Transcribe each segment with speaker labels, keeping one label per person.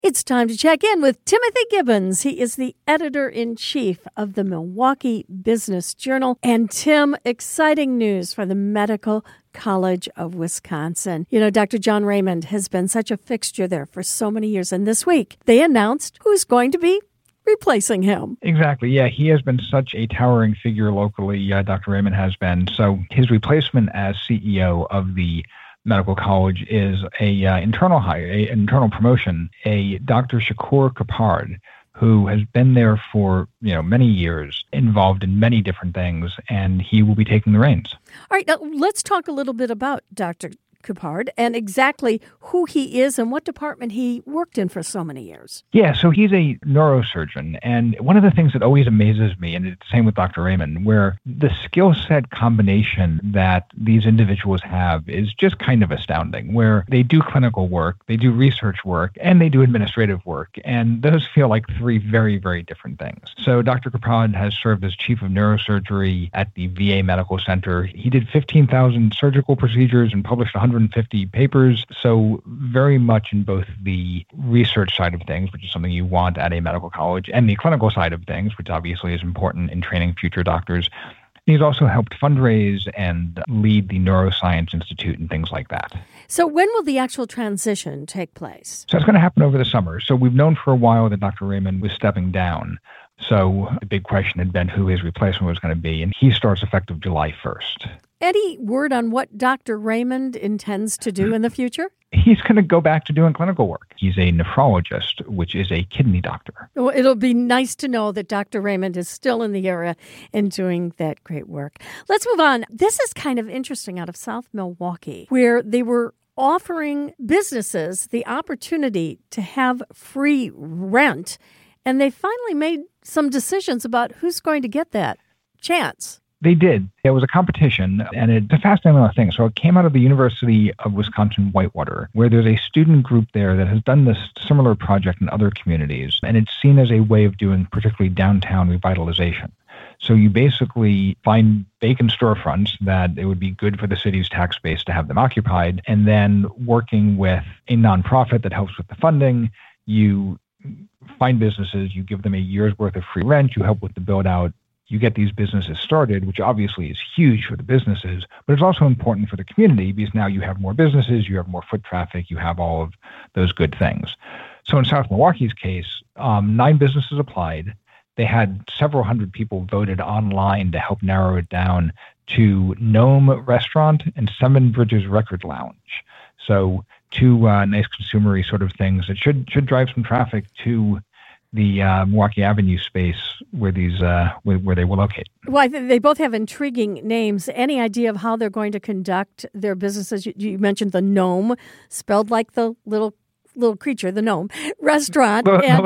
Speaker 1: It's time to check in with Timothy Gibbons. He is the editor-in-chief of the Milwaukee Business Journal. And Tim, exciting news for the Medical College of Wisconsin. You know, Dr. John Raymond has been such a fixture there for so many years. And this week, they announced who's going to be replacing him.
Speaker 2: Exactly. Yeah, he has been such a towering figure locally, Dr. Raymond has been. So his replacement as CEO of the Medical College is a internal hire, an internal promotion, a Dr. Shakur Kapard, who has been there for many years, involved in many different things, and he will be taking the reins.
Speaker 1: All right, now let's talk a little bit about Dr. Kapard and exactly who he is and what department he worked in for so many years.
Speaker 2: Yeah, so he's a neurosurgeon, and one of the things that always amazes me, and it's the same with Dr. Raymond, where the skill set combination that these individuals have is just kind of astounding, where they do clinical work, they do research work, and they do administrative work, and those feel like three very, very different things. So Dr. Kapard has served as chief of neurosurgery at the VA Medical Center. He did 15,000 surgical procedures and published 150 papers, so very much in both the research side of things, which is something you want at a medical college, and the clinical side of things, which obviously is important in training future doctors. He's also helped fundraise and lead the Neuroscience Institute and things like that.
Speaker 1: So when will the actual transition take place?
Speaker 2: So it's going to happen over the summer. So we've known for a while that Dr. Raymond was stepping down. So the big question had been who his replacement was going to be, and he starts effective July 1st.
Speaker 1: Any word on what Dr. Raymond intends to do in the future?
Speaker 2: He's going to go back to doing clinical work. He's a nephrologist, which is a kidney doctor.
Speaker 1: Well, it'll be nice to know that Dr. Raymond is still in the area and doing that great work. Let's move on. This is kind of interesting out of South Milwaukee, where they were offering businesses the opportunity to have free rent, and they finally made some decisions about who's going to get that chance.
Speaker 2: They did. It was a competition, and it's a fascinating thing. So it came out of the University of Wisconsin-Whitewater, where there's a student group there that has done this similar project in other communities, and it's seen as a way of doing particularly downtown revitalization. So you basically find vacant storefronts that it would be good for the city's tax base to have them occupied, and then working with a nonprofit that helps with the funding, you find businesses, you give them a year's worth of free rent, you help with the build-out, you get these businesses started, which obviously is huge for the businesses, but it's also important for the community because now you have more businesses, you have more foot traffic, you have all of those good things. So in South Milwaukee's case, 9 businesses applied. They had several hundred people voted online to help narrow it down to Gnome Restaurant and Seven Bridges Record Lounge. So 2 nice consumery sort of things that should drive some traffic to the Milwaukee Avenue space where these where they will locate.
Speaker 1: Well, they both have intriguing names. Any idea of how they're going to conduct their businesses? You mentioned the Gnome, spelled like the little creature, the gnome, restaurant,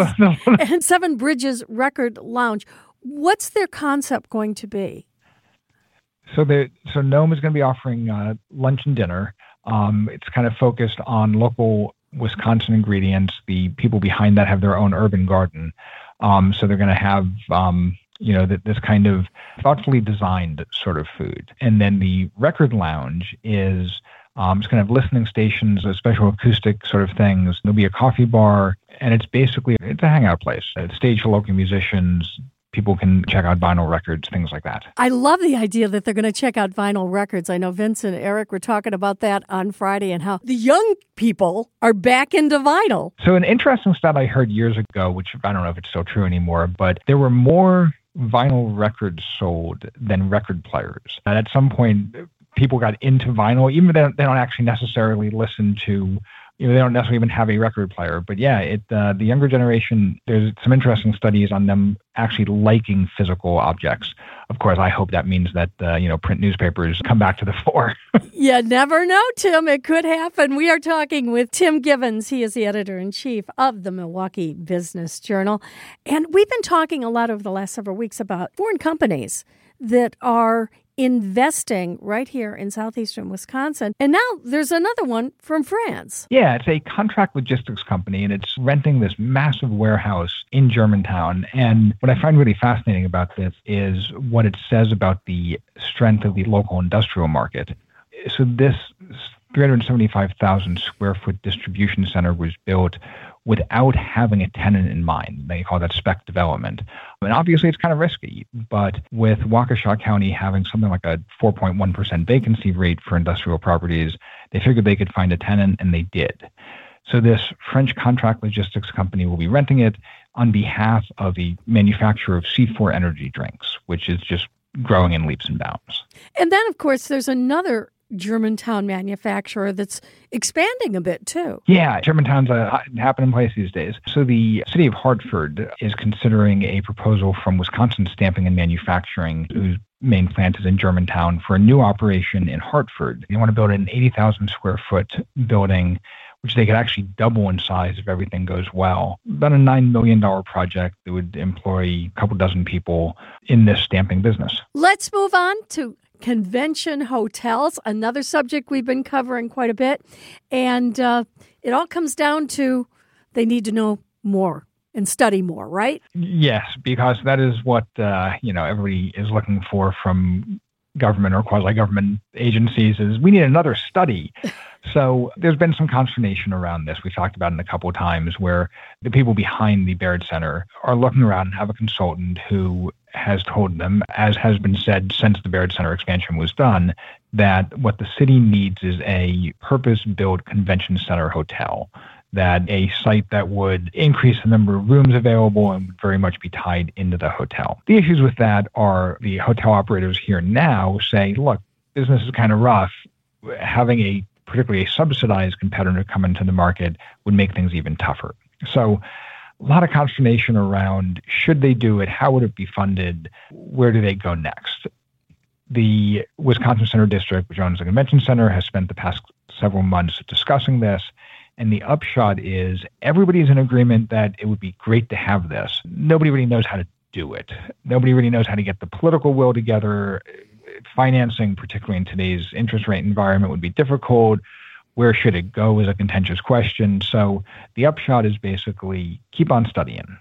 Speaker 1: and Seven Bridges Record Lounge. What's their concept going to be?
Speaker 2: So Gnome is going to be offering lunch and dinner. It's kind of focused on local Wisconsin ingredients. The people behind that have their own urban garden. So they're going to have, this kind of thoughtfully designed sort of food. And then the Record Lounge is it's going to have listening stations, special acoustic sort of things. There'll be a coffee bar, and it's a hangout place. It's a stage for local musicians. People can check out vinyl records, things like that.
Speaker 1: I love the idea that they're going to check out vinyl records. I know Vince and Eric were talking about that on Friday and how the young people are back into vinyl.
Speaker 2: So an interesting stat I heard years ago, which I don't know if it's still true anymore, but there were more vinyl records sold than record players. And at some point, people got into vinyl, even though they don't actually necessarily listen to they don't necessarily even have a record player. But yeah, the younger generation, there's some interesting studies on them actually liking physical objects. Of course, I hope that means that, print newspapers come back to the fore.
Speaker 1: You never know, Tim. It could happen. We are talking with Tim Gibbons. He is the editor-in-chief of the Milwaukee Business Journal. And we've been talking a lot over the last several weeks about foreign companies that are investing right here in southeastern Wisconsin. And now there's another one from France.
Speaker 2: Yeah, it's a contract logistics company, and it's renting this massive warehouse in Germantown. And what I find really fascinating about this is what it says about the strength of the local industrial market. So this 375,000 square foot distribution center was built without having a tenant in mind. They call that spec development. And obviously it's kind of risky, but with Waukesha County having something like a 4.1% vacancy rate for industrial properties, they figured they could find a tenant, and they did. So this French contract logistics company will be renting it on behalf of a manufacturer of C4 energy drinks, which is just growing in leaps and bounds.
Speaker 1: And then, of course, there's another Germantown manufacturer that's expanding a bit, too.
Speaker 2: Yeah, Germantown's a happening place these days. So the city of Hartford is considering a proposal from Wisconsin Stamping and Manufacturing, whose main plant is in Germantown, for a new operation in Hartford. They want to build an 80,000 square foot building, which they could actually double in size if everything goes well. About a $9 million project that would employ a couple dozen people in this stamping business.
Speaker 1: Let's move on to convention hotels, another subject we've been covering quite a bit. And it all comes down to they need to know more and study more, right?
Speaker 2: Yes, because that is what everybody is looking for from government or quasi-government agencies is we need another study. So there's been some consternation around this. We've talked about it a couple of times where the people behind the Baird Center are looking around and have a consultant who has told them, as has been said since the Baird Center expansion was done, that what the city needs is a purpose-built convention center hotel, that a site that would increase the number of rooms available and would very much be tied into the hotel. The issues with that are the hotel operators here now say, look, business is kind of rough. Having particularly a subsidized competitor come into the market would make things even tougher. So a lot of consternation around should they do it, how would it be funded, where do they go next? The Wisconsin Center District, which owns the convention center, has spent the past several months discussing this. And the upshot is everybody's in agreement that it would be great to have this. Nobody really knows how to do it. Nobody really knows how to get the political will together. Financing, particularly in today's interest rate environment, would be difficult. Where should it go is a contentious question. So the upshot is basically keep on studying.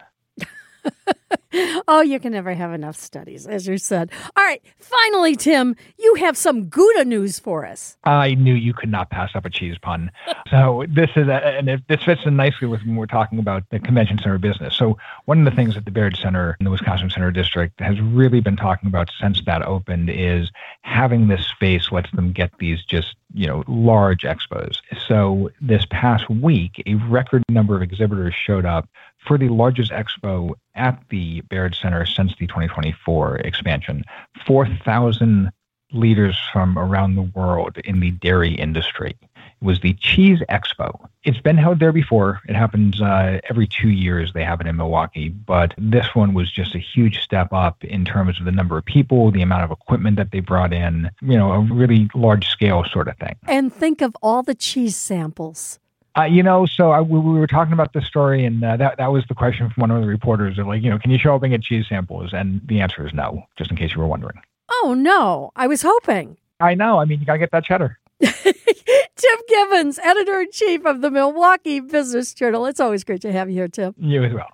Speaker 1: Oh, you can never have enough studies, as you said. All right. Finally, Tim, you have some Gouda news for us.
Speaker 2: I knew you could not pass up a cheese pun. So this fits in nicely with when we're talking about the convention center business. So one of the things that the Baird Center and the Wisconsin Center District has really been talking about since that opened is having this space lets them get these just, large expos. So this past week, a record number of exhibitors showed up for the largest expo at the Baird Center since the 2024 expansion. 4,000 leaders from around the world in the dairy industry. It was the Cheese Expo. It's been held there before. It happens every 2 years. They have it in Milwaukee. But this one was just a huge step up in terms of the number of people, the amount of equipment that they brought in, a really large scale sort of thing.
Speaker 1: And think of all the cheese samples.
Speaker 2: We were talking about this story, and that was the question from one of the reporters. They're like, can you show up and get cheese samples? And the answer is no, just in case you were wondering.
Speaker 1: Oh, no. I was hoping.
Speaker 2: I know. You got to get that cheddar.
Speaker 1: Tim Gibbons, editor-in-chief of the Milwaukee Business Journal. It's always great to have you here, Tim.
Speaker 2: You as well.